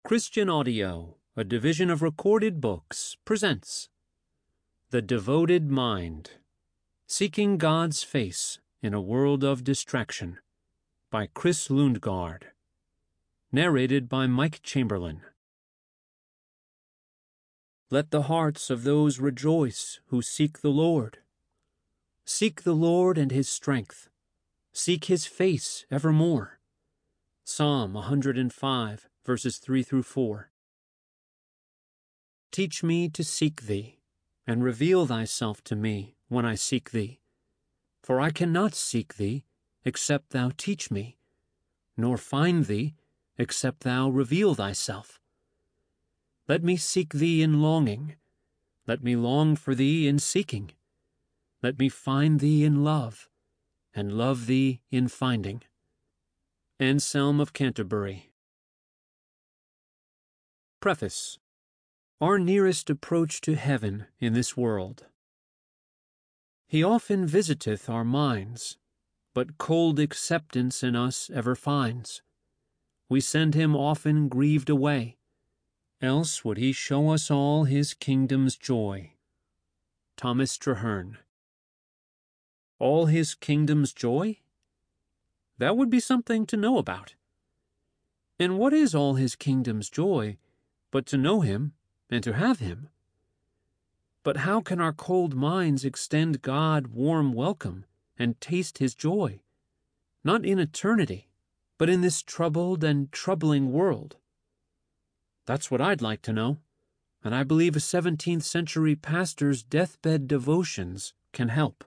Christian Audio, a division of Recorded Books, presents The Devoted Mind, Seeking God's Face in a World of Distraction, by Chris Lundgaard. Narrated by Mike Chamberlain. Let the hearts of those rejoice who seek the Lord. Seek the Lord and His strength. Seek His face evermore. Psalm 105, verses 3 through 4. Teach me to seek Thee, and reveal Thyself to me when I seek Thee. For I cannot seek Thee except Thou teach me, nor find Thee except Thou reveal Thyself. Let me seek Thee in longing. Let me long for Thee in seeking. Let me find Thee in love, and love Thee in finding. Anselm of Canterbury. Preface. Our nearest approach to heaven in this world. He often visiteth our minds, but cold acceptance in us ever finds. We send Him often grieved away, else would He show us all His kingdom's joy. Thomas Traherne. All His kingdom's joy? That would be something to know about. And what is all His kingdom's joy but to know Him and to have Him? But how can our cold minds extend God warm welcome and taste His joy? Not in eternity, but in this troubled and troubling world. That's what I'd like to know, and I believe a 17th century pastor's deathbed devotions can help.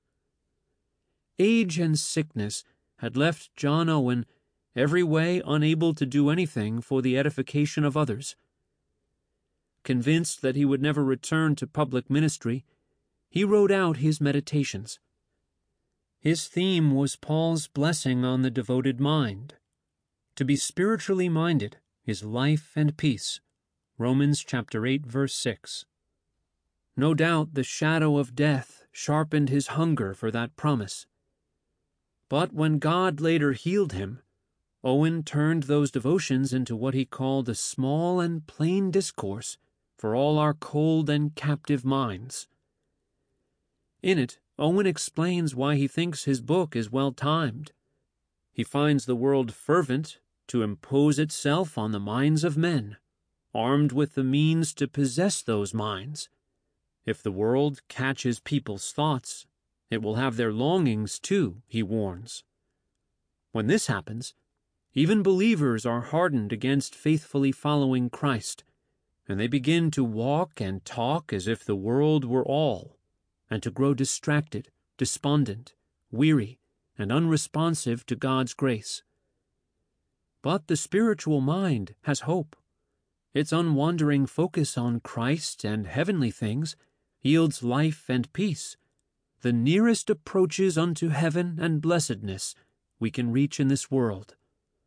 Age and sickness had left John Owen every way unable to do anything for the edification of others. Convinced that he would never return to public ministry, he wrote out his meditations. His theme was Paul's blessing on the devoted mind. To be spiritually minded is life and peace. Romans chapter 8, verse 6. No doubt the shadow of death sharpened his hunger for that promise. But when God later healed him, Owen turned those devotions into what he called a small and plain discourse for all our cold and captive minds. In it, Owen explains why he thinks his book is well timed. He finds the world fervent to impose itself on the minds of men, armed with the means to possess those minds. If the world catches people's thoughts, it will have their longings too, he warns. When this happens, even believers are hardened against faithfully following Christ, and they begin to walk and talk as if the world were all, and to grow distracted, despondent, weary, and unresponsive to God's grace. But the spiritual mind has hope. Its unwandering focus on Christ and heavenly things yields life and peace, the nearest approaches unto heaven and blessedness we can reach in this world.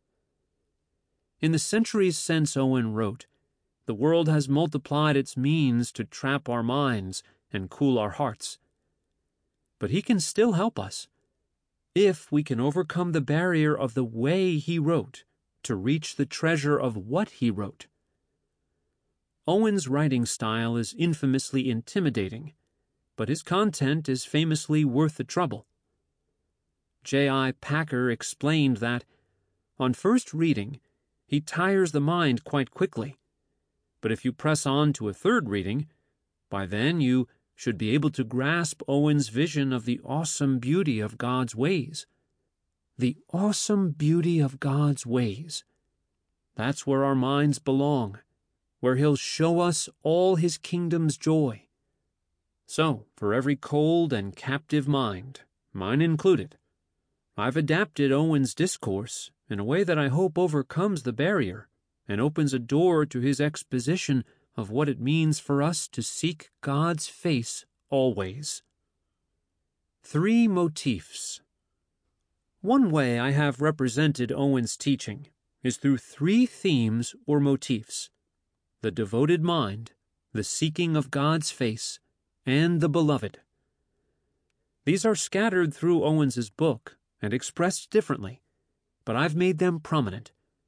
In the centuries since Owen wrote, the world has multiplied its means to trap our minds and cool our hearts. But he can still help us, if we can overcome the barrier of the way he wrote to reach the treasure of what he wrote. Owen's writing style is infamously intimidating, but his content is famously worth the trouble. J.I. Packer explained that, on first reading, he tires the mind quite quickly, but if you press on to a third reading, by then you should be able to grasp Owen's vision of the awesome beauty of God's ways. The awesome beauty of God's ways. That's where our minds belong, where He'll show us all His kingdom's joy. So, for every cold and captive mind, mine included, I've adapted Owen's discourse in a way that I hope overcomes the barrier and opens a door to his exposition of what it means for us to seek God's face always. 3 motifs. One way I have represented Owen's teaching is through 3 themes or motifs: the devoted mind, the seeking of God's face, and the beloved. These are scattered through Owens's book and expressed differently, but I've made them prominent.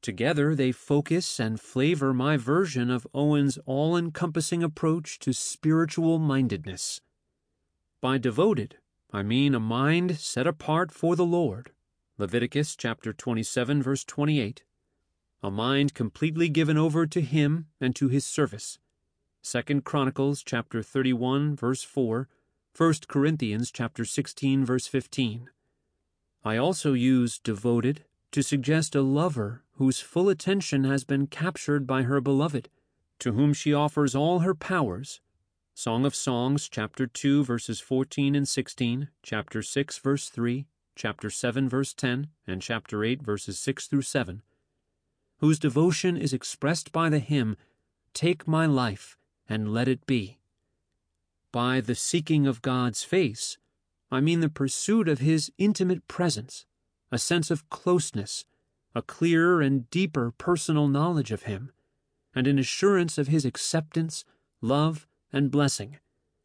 Together they focus and flavor my version of Owen's all-encompassing approach to spiritual mindedness. By devoted, I mean a mind set apart for the Lord, Leviticus chapter 27, verse 28, a mind completely given over to Him and to His service, 2 Chronicles chapter 31, verse 4, 1 Corinthians chapter 16, verse 15. I also use devoted to suggest a lover whose full attention has been captured by her beloved, to whom she offers all her powers. Song of Songs, chapter 2, verses 14 and 16, chapter 6, verse 3, chapter 7, verse 10, and chapter 8, verses 6 through 7, whose devotion is expressed by the hymn, "Take my life and let it be." By the seeking of God's face, I mean the pursuit of His intimate presence, a sense of closeness, a clearer and deeper personal knowledge of Him, and an assurance of His acceptance, love, and blessing.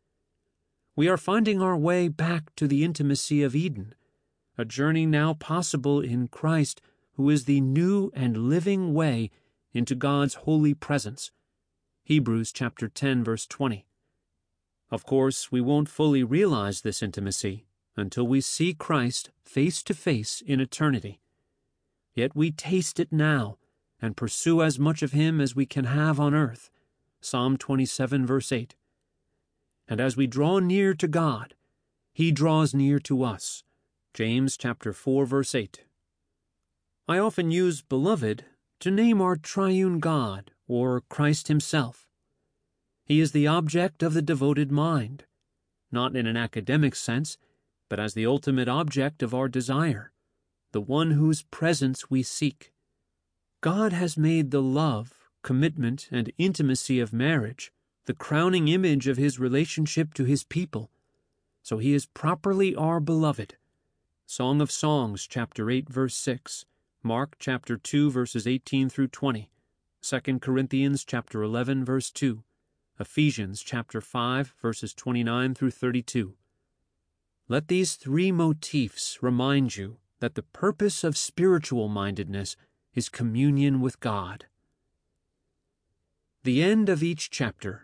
We are finding our way back to the intimacy of Eden, a journey now possible in Christ, who is the new and living way into God's holy presence. Hebrews chapter 10, verse 20. Of course, we won't fully realize this intimacy until we see Christ face to face in eternity. Yet we taste it now and pursue as much of Him as we can have on earth. Psalm 27, verse 8. And as we draw near to God, He draws near to us. James chapter 4, verse 8. I often use beloved to name our triune God, or Christ Himself. He is the object of the devoted mind, not in an academic sense, but as the ultimate object of our desire, the one whose presence we seek. God has made the love, commitment, and intimacy of marriage the crowning image of His relationship to His people, so He is properly our beloved. Song of Songs, chapter 8, verse 6, Mark chapter 2, verses 18 through 20, 2 Corinthians chapter 11, verse 2, Ephesians chapter 5, verses 29 through 32. Let these three motifs remind you that the purpose of spiritual mindedness is communion with God. The end of each chapter.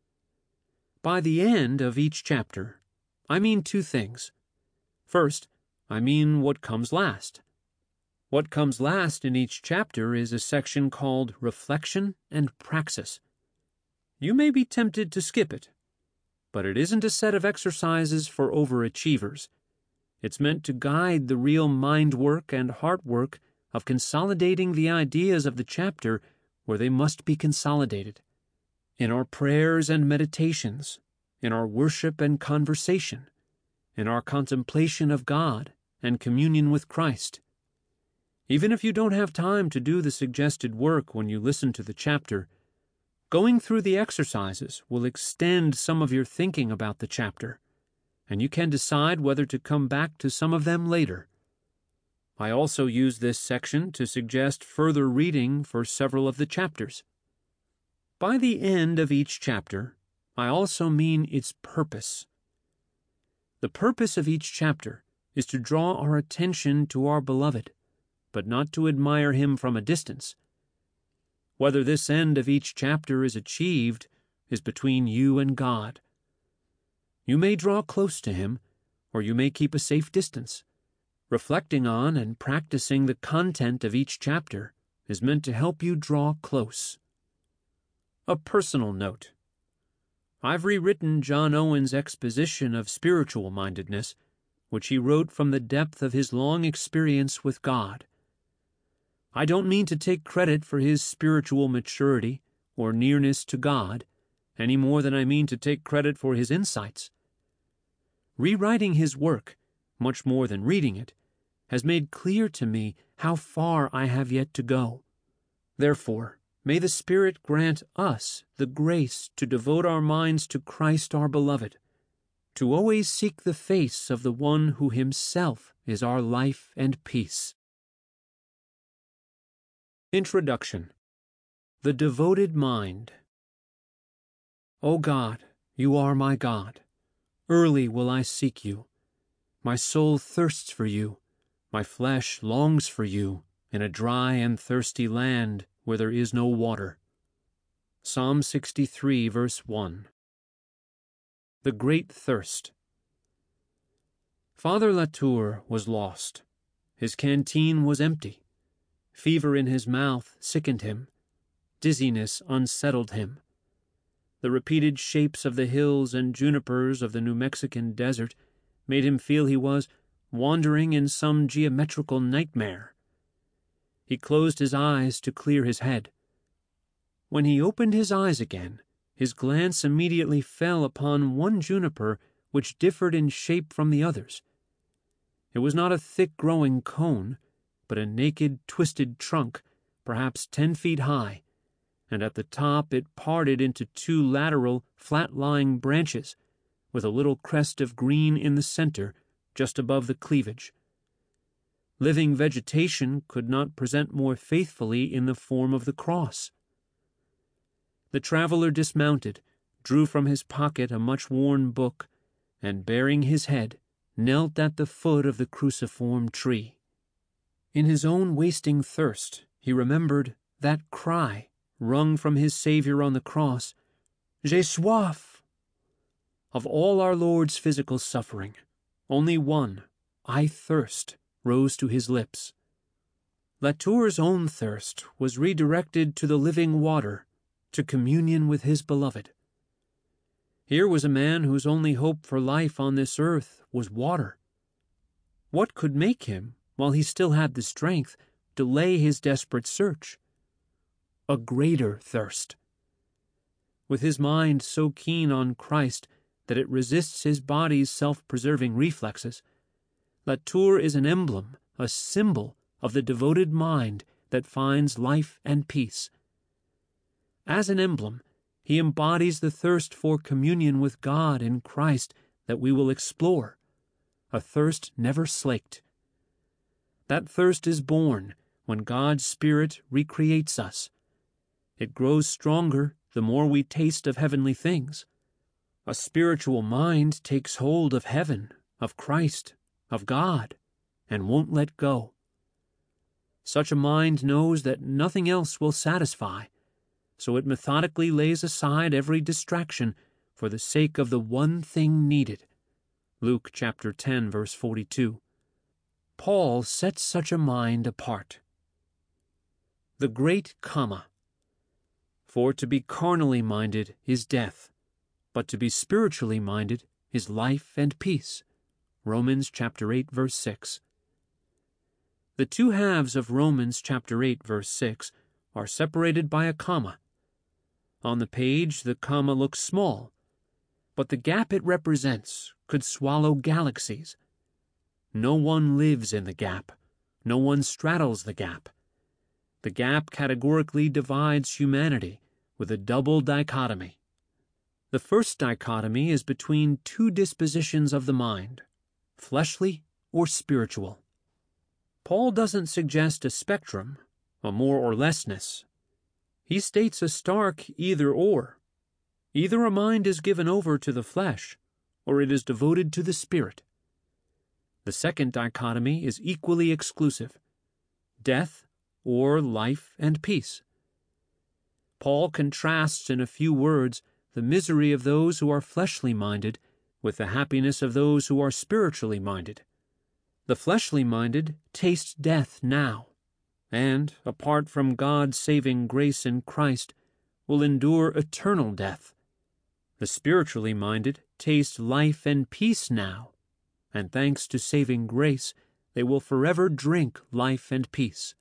By the end of each chapter, I mean two things. First, I mean what comes last. What comes last in each chapter is a section called Reflection and Praxis. You may be tempted to skip it, but it isn't a set of exercises for overachievers. It's meant to guide the real mind work and heart work of consolidating the ideas of the chapter where they must be consolidated. In our prayers and meditations, in our worship and conversation, in our contemplation of God and communion with Christ. Even if you don't have time to do the suggested work when you listen to the chapter, going through the exercises will extend some of your thinking about the chapter, and you can decide whether to come back to some of them later. I also use this section to suggest further reading for several of the chapters. By the end of each chapter, I also mean its purpose. The purpose of each chapter is to draw our attention to our beloved, but not to admire Him from a distance. Whether this end of each chapter is achieved is between you and God. You may draw close to Him, or you may keep a safe distance. Reflecting on and practicing the content of each chapter is meant to help you draw close. A personal note. I've rewritten John Owen's exposition of spiritual mindedness, which he wrote from the depth of his long experience with God. I don't mean to take credit for his spiritual maturity or nearness to God, any more than I mean to take credit for his insights. Rewriting his work, much more than reading it, has made clear to me how far I have yet to go. Therefore, may the Spirit grant us the grace to devote our minds to Christ our beloved, to always seek the face of the one who Himself is our life and peace. Introduction. The Devoted Mind. O God, You are my God. Early will I seek You. My soul thirsts for You. My flesh longs for You, in a dry and thirsty land where there is no water. Psalm 63, verse 1. The Great Thirst. Father Latour was lost. His canteen was empty. Fever in his mouth sickened him. Dizziness unsettled him. The repeated shapes of the hills and junipers of the New Mexican desert made him feel he was wandering in some geometrical nightmare. He closed his eyes to clear his head. When he opened his eyes again, his glance immediately fell upon one juniper which differed in shape from the others. It was not a thick-growing cone, but a naked, twisted trunk, perhaps 10 feet high, and at the top it parted into 2 lateral, flat-lying branches, with a little crest of green in the center, just above the cleavage. Living vegetation could not present more faithfully in the form of the cross. The traveler dismounted, drew from his pocket a much-worn book, and, baring his head, knelt at the foot of the cruciform tree. In his own wasting thirst, he remembered that cry, wrung from his Savior on the cross, "J'ai soif!" Of all our Lord's physical suffering, only one, "I thirst," rose to his lips. Latour's own thirst was redirected to the living water, to communion with his beloved. Here was a man whose only hope for life on this earth was water. What could make him, while he still had the strength, delay his desperate search? A greater thirst. With his mind so keen on Christ that it resists his body's self-preserving reflexes, Latour is an emblem, a symbol of the devoted mind that finds life and peace. As an emblem, he embodies the thirst for communion with God in Christ that we will explore, a thirst never slaked. That thirst is born when God's Spirit recreates us. It grows stronger the more we taste of heavenly things. A spiritual mind takes hold of heaven, of Christ, of God, and won't let go. Such a mind knows that nothing else will satisfy, so it methodically lays aside every distraction for the sake of the one thing needed. Luke chapter 10, verse 42. Paul sets such a mind apart. The great comma. For to be carnally minded is death, but to be spiritually minded is life and peace. Romans chapter 8, verse 6. The two halves of Romans chapter 8, verse 6 are separated by a comma. On the page, the comma looks small, but the gap it represents could swallow galaxies. No one lives in the gap. No one straddles the gap. The gap categorically divides humanity with a double dichotomy. The first dichotomy is between two dispositions of the mind, fleshly or spiritual. Paul doesn't suggest a spectrum, a more or lessness. He states a stark either-or. Either a mind is given over to the flesh, or it is devoted to the spirit. The second dichotomy is equally exclusive: death or life and peace. Paul contrasts in a few words the misery of those who are fleshly minded with the happiness of those who are spiritually minded. The fleshly minded taste death now, and, apart from God's saving grace in Christ, will endure eternal death. The spiritually minded taste life and peace now, and thanks to saving grace, they will forever drink life and peace.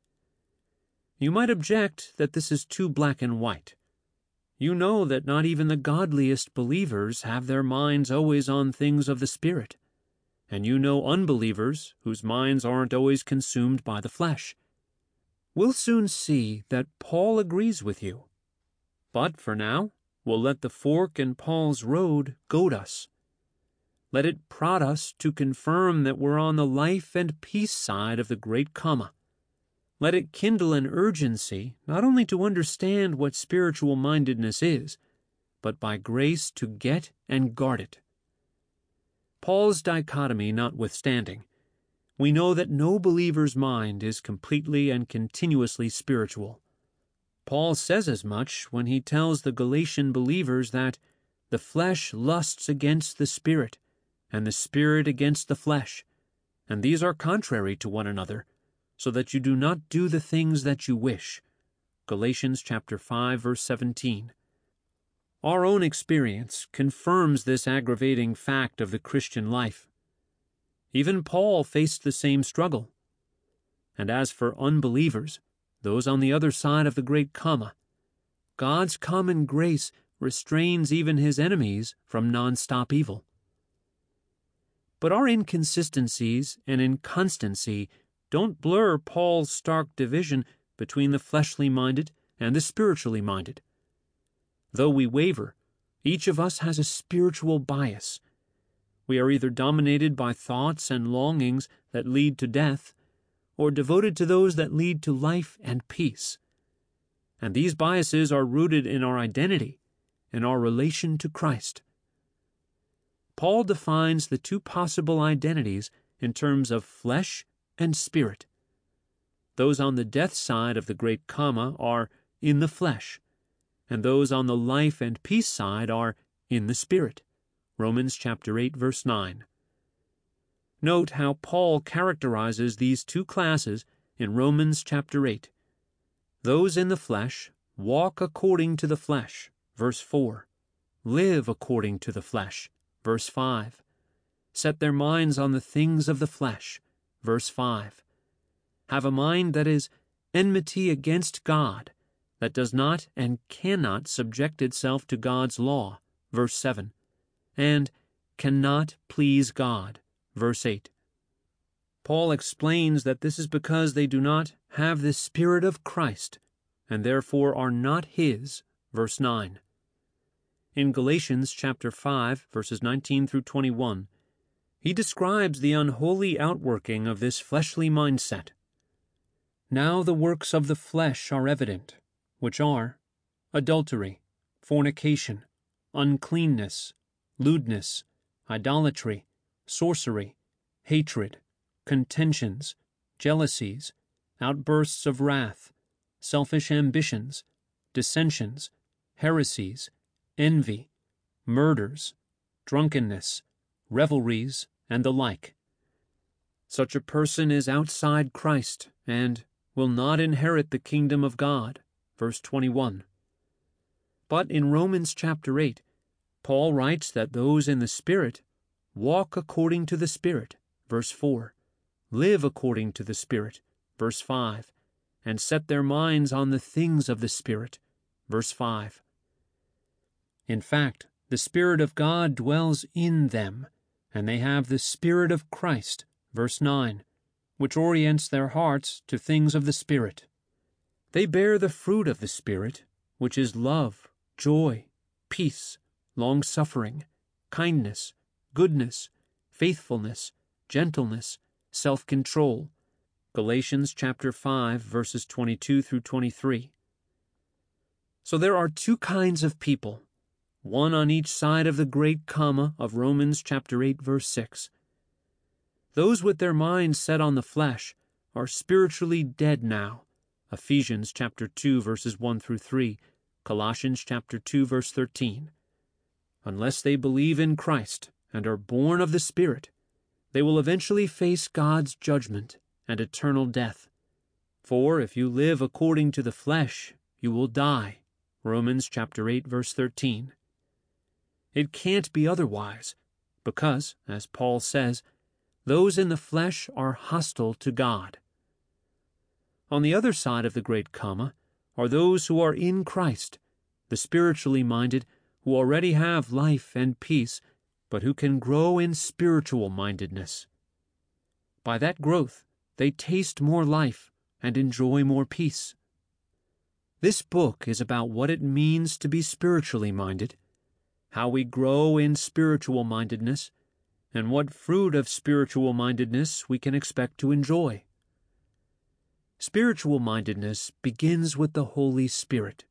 You might object that this is too black and white. You know that not even the godliest believers have their minds always on things of the Spirit, and you know unbelievers whose minds aren't always consumed by the flesh. We'll soon see that Paul agrees with you. But for now, we'll let the fork in Paul's road goad us. Let it prod us to confirm that we're on the life and peace side of the great comma. Let it kindle an urgency not only to understand what spiritual mindedness is, but by grace to get and guard it. Paul's dichotomy notwithstanding, we know that no believer's mind is completely and continuously spiritual. Paul says as much when he tells the Galatian believers that the flesh lusts against the Spirit, and the Spirit against the flesh, and these are contrary to one another, so that you do not do the things that you wish. Galatians chapter 5, verse 17. Our own experience confirms this aggravating fact of the Christian life. Even Paul faced the same struggle. And as for unbelievers, those on the other side of the great comma, God's common grace restrains even his enemies from non-stop evil. But our inconsistencies and inconstancy don't blur Paul's stark division between the fleshly minded and the spiritually minded. Though we waver, each of us has a spiritual bias. We are either dominated by thoughts and longings that lead to death, or devoted to those that lead to life and peace. And these biases are rooted in our identity and our relation to Christ. Paul defines the two possible identities in terms of flesh and spirit. Those on the death side of the great comma are in the flesh, and those on the life and peace side are in the Spirit. Romans chapter 8, verse 9. Note how Paul characterizes these two classes in Romans chapter 8. Those in the flesh walk according to the flesh, verse 4. Live according to the flesh, verse 5. Set their minds on the things of the flesh, verse 5. Have a mind that is enmity against God, that does not and cannot subject itself to God's law, verse 7, and cannot please God, verse 8. Paul explains that this is because they do not have the Spirit of Christ, and therefore are not his, verse 9. In Galatians chapter 5, verses 19 through 21, he describes the unholy outworking of this fleshly mindset. Now the works of the flesh are evident, which are adultery, fornication, uncleanness, lewdness, idolatry, sorcery, hatred, contentions, jealousies, outbursts of wrath, selfish ambitions, dissensions, heresies, envy, murders, drunkenness, revelries, and the like. Such a person is outside Christ and will not inherit the kingdom of God. Verse 21. But in Romans chapter 8, Paul writes that those in the Spirit walk according to the Spirit, verse 4, live according to the Spirit, verse 5, and set their minds on the things of the Spirit, verse 5. In fact, the Spirit of God dwells in them, and they have the Spirit of Christ, verse 9, which orients their hearts to things of the Spirit. They bear the fruit of the Spirit, which is love, joy, peace, long-suffering, kindness, goodness, faithfulness, gentleness, self-control. Galatians chapter 5, verses 22 through 23. So there are two kinds of people, one on each side of the great comma of Romans chapter 8, verse 6. Those with their minds set on the flesh are spiritually dead now. Ephesians chapter 2, verses 1 through 3, Colossians chapter 2, verse 13. Unless they believe in Christ and are born of the Spirit, they will eventually face God's judgment and eternal death. For if you live according to the flesh, you will die. Romans chapter 8, verse 13. It can't be otherwise, because, as Paul says, those in the flesh are hostile to God. On the other side of the great comma are those who are in Christ, the spiritually minded, who already have life and peace, but who can grow in spiritual mindedness. By that growth, they taste more life and enjoy more peace. This book is about what it means to be spiritually minded, how we grow in spiritual mindedness, and what fruit of spiritual mindedness we can expect to enjoy. Spiritual mindedness begins with the Holy Spirit.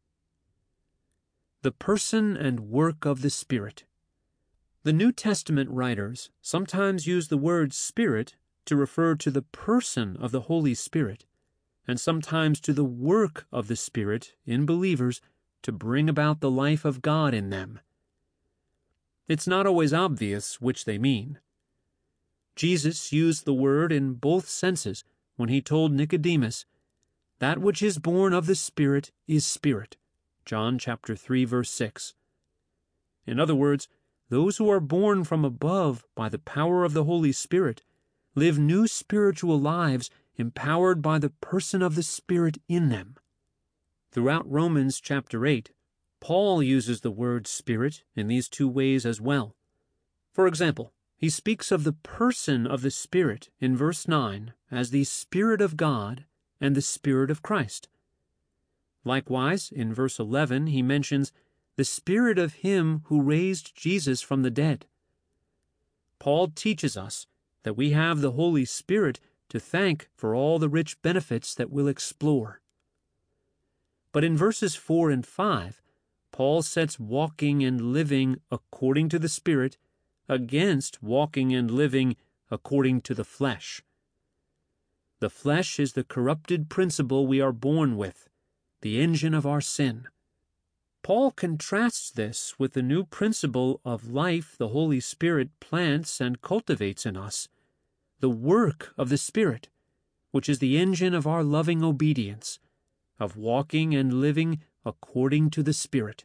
The person and work of the Spirit. The New Testament writers sometimes use the word Spirit to refer to the person of the Holy Spirit, and sometimes to the work of the Spirit in believers to bring about the life of God in them. It's not always obvious which they mean. Jesus used the word in both senses when he told Nicodemus, "That which is born of the Spirit is spirit." John chapter 3, verse 6. In other words, those who are born from above by the power of the Holy Spirit live new spiritual lives empowered by the person of the Spirit in them. Throughout Romans chapter 8, Paul uses the word Spirit in these two ways as well. For example, he speaks of the person of the Spirit in verse 9 as the Spirit of God and the Spirit of Christ. Likewise, in verse 11, he mentions the Spirit of Him who raised Jesus from the dead. Paul teaches us that we have the Holy Spirit to thank for all the rich benefits that we'll explore. But in verses 4 and 5, Paul sets walking and living according to the Spirit against walking and living according to the flesh. The flesh is the corrupted principle we are born with, the engine of our sin. Paul contrasts this with the new principle of life the Holy Spirit plants and cultivates in us, the work of the Spirit, which is the engine of our loving obedience, of walking and living according to the Spirit.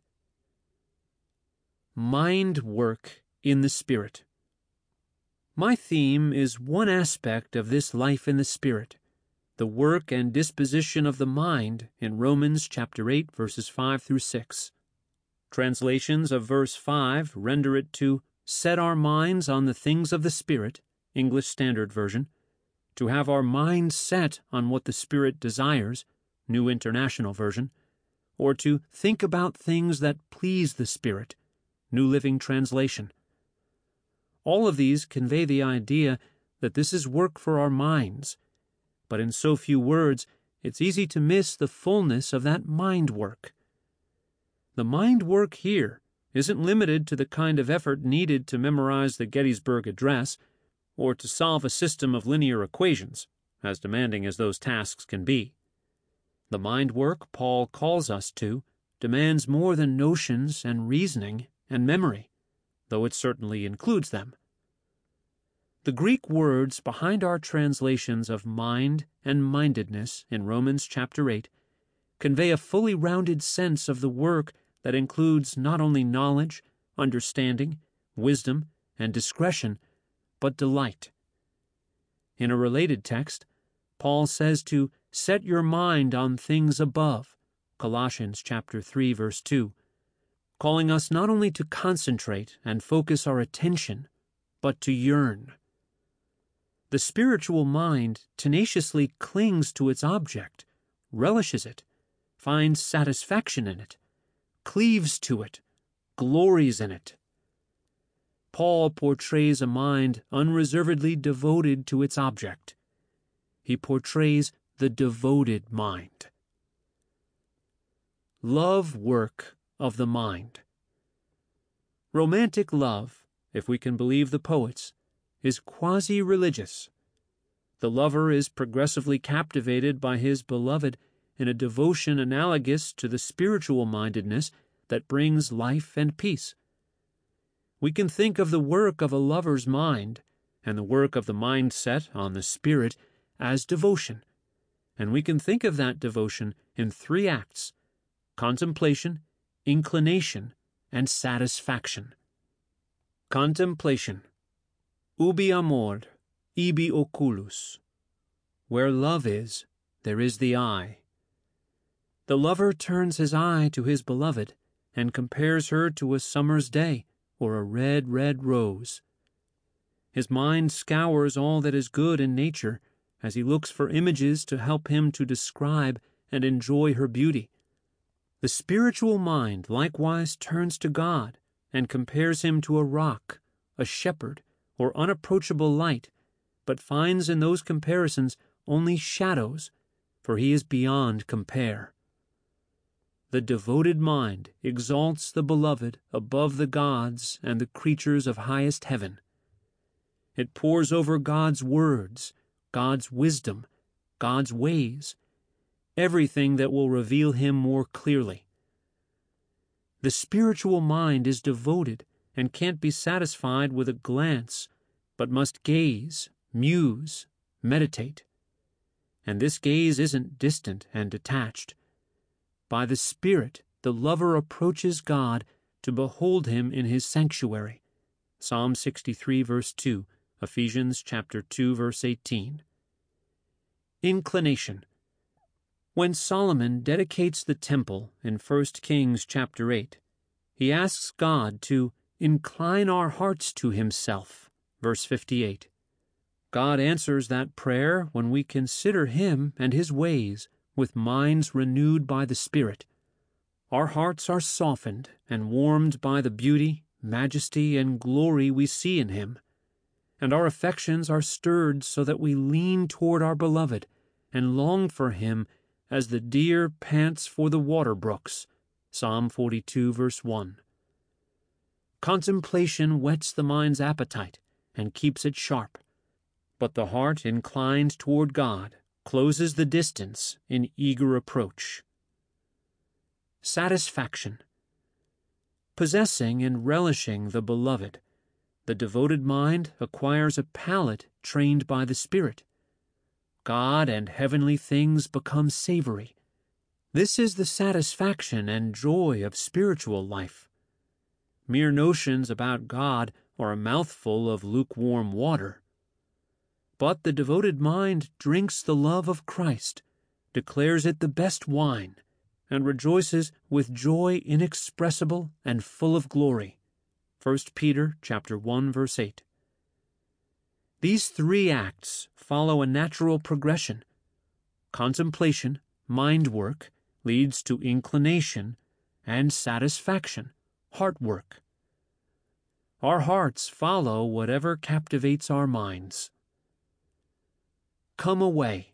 Mind work in the Spirit. My theme is one aspect of this life in the Spirit, the work and disposition of the mind in Romans chapter 8, verses 5 through 6. Translations of verse 5 render it to set our minds on the things of the Spirit, English Standard Version, to have our minds set on what the Spirit desires, New International Version, or to think about things that please the Spirit, New Living Translation. All of these convey the idea that this is work for our minds, but in so few words, it's easy to miss the fullness of that mind work. The mind work here isn't limited to the kind of effort needed to memorize the Gettysburg Address or to solve a system of linear equations, as demanding as those tasks can be. The mind work Paul calls us to demands more than notions and reasoning and memory, though it certainly includes them. The Greek words behind our translations of mind and mindedness in Romans chapter 8 convey a fully rounded sense of the work that includes not only knowledge, understanding, wisdom, and discretion, but delight. In a related text, Paul says to set your mind on things above, Colossians chapter 3, verse 2, calling us not only to concentrate and focus our attention, but to yearn. The spiritual mind tenaciously clings to its object, relishes it, finds satisfaction in it, cleaves to it, glories in it. Paul portrays a mind unreservedly devoted to its object. He portrays the devoted mind. Love work of the mind. Romantic love, if we can believe the poets, is quasi-religious. The lover is progressively captivated by his beloved in a devotion analogous to the spiritual mindedness that brings life and peace. We can think of the work of a lover's mind and the work of the mind set on the Spirit as devotion, and we can think of that devotion in three acts: contemplation, inclination, and satisfaction. Contemplation. Ubi amor, ibi oculus. Where love is, there is the eye. The lover turns his eye to his beloved and compares her to a summer's day or a red, red rose. His mind scours all that is good in nature as he looks for images to help him to describe and enjoy her beauty. The spiritual mind likewise turns to God and compares him to a rock, a shepherd, or unapproachable light, but finds in those comparisons only shadows, for he is beyond compare. The devoted mind exalts the beloved above the gods and the creatures of highest heaven. It pores over God's words, God's wisdom, God's ways, everything that will reveal Him more clearly. The spiritual mind is devoted and can't be satisfied with a glance, but must gaze, muse, meditate. And this gaze isn't distant and detached. By the Spirit, the lover approaches God to behold Him in His sanctuary. Psalm 63, verse 2, Ephesians chapter 2, verse 18. Inclination. When Solomon dedicates the temple in 1 Kings chapter 8, he asks God to incline our hearts to Himself, verse 58. God answers that prayer when we consider Him and His ways with minds renewed by the Spirit. Our hearts are softened and warmed by the beauty, majesty, and glory we see in Him, and our affections are stirred so that we lean toward our Beloved and long for Him as the deer pants for the water brooks. Psalm 42, verse 1. Contemplation whets the mind's appetite and keeps it sharp, but the heart inclined toward God closes the distance in eager approach. Satisfaction. Possessing and relishing the Beloved, the devoted mind acquires a palate trained by the Spirit. God and heavenly things become savory. This is the satisfaction and joy of spiritual life. Mere notions about God are a mouthful of lukewarm water. But the devoted mind drinks the love of Christ, declares it the best wine, and rejoices with joy inexpressible and full of glory. 1 Peter chapter 1, verse 8. These three acts follow a natural progression. Contemplation, mind work, leads to inclination, and satisfaction, heart work. Our hearts follow whatever captivates our minds. Come away.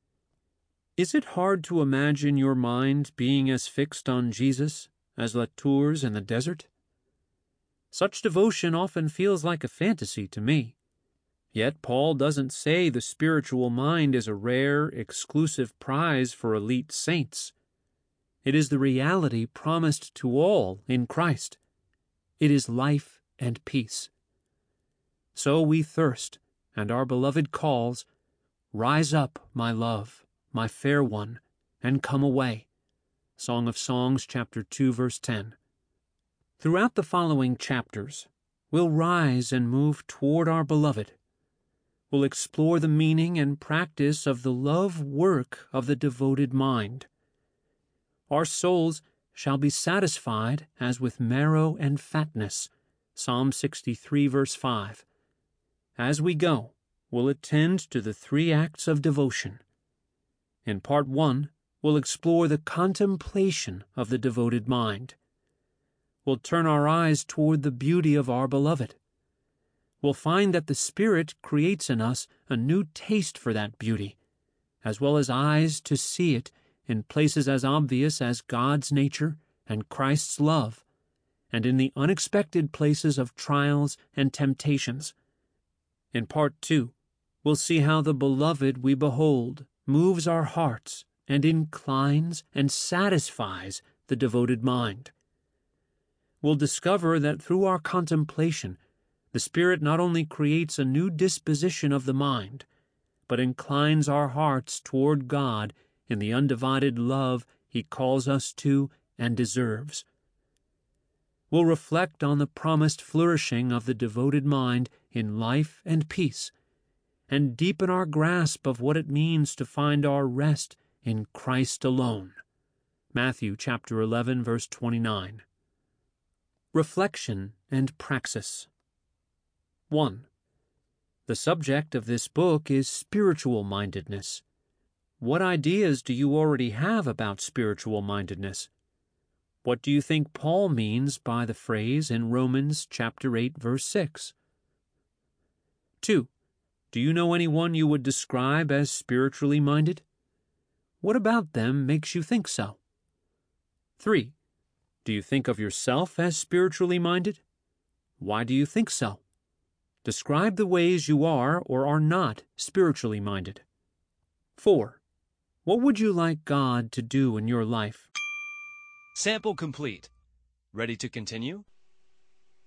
Is it hard to imagine your mind being as fixed on Jesus as Latour's in the desert? Such devotion often feels like a fantasy to me. Yet Paul doesn't say the spiritual mind is a rare, exclusive prize for elite saints. It is the reality promised to all in Christ. It is life and peace. So we thirst, and our Beloved calls, "Rise up, my love, my fair one, and come away." Song of Songs, chapter 2, verse 10. Throughout the following chapters, we'll rise and move toward our Beloved. We'll explore the meaning and practice of the love work of the devoted mind. Our souls shall be satisfied as with marrow and fatness. Psalm 63, verse 5. As we go, we'll attend to the three acts of devotion. In part 1, we'll explore the contemplation of the devoted mind. We'll turn our eyes toward the beauty of our Beloved. We'll find that the Spirit creates in us a new taste for that beauty, as well as eyes to see it in places as obvious as God's nature and Christ's love, and in the unexpected places of trials and temptations. In part 2, we'll see how the Beloved we behold moves our hearts and inclines and satisfies the devoted mind. We'll discover that through our contemplation, the Spirit not only creates a new disposition of the mind, but inclines our hearts toward God in the undivided love He calls us to and deserves. We'll reflect on the promised flourishing of the devoted mind in life and peace, and deepen our grasp of what it means to find our rest in Christ alone. Matthew chapter 11, verse 29. Reflection and praxis. 1. The subject of this book is spiritual mindedness. What ideas do you already have about spiritual mindedness? What do you think Paul means by the phrase in Romans chapter 8, verse 6? 2. Do you know anyone you would describe as spiritually minded? What about them makes you think so? 3. Do you think of yourself as spiritually minded? Why do you think so? Describe the ways you are or are not spiritually minded. 4. What would you like God to do in your life? Sample complete. Ready to continue?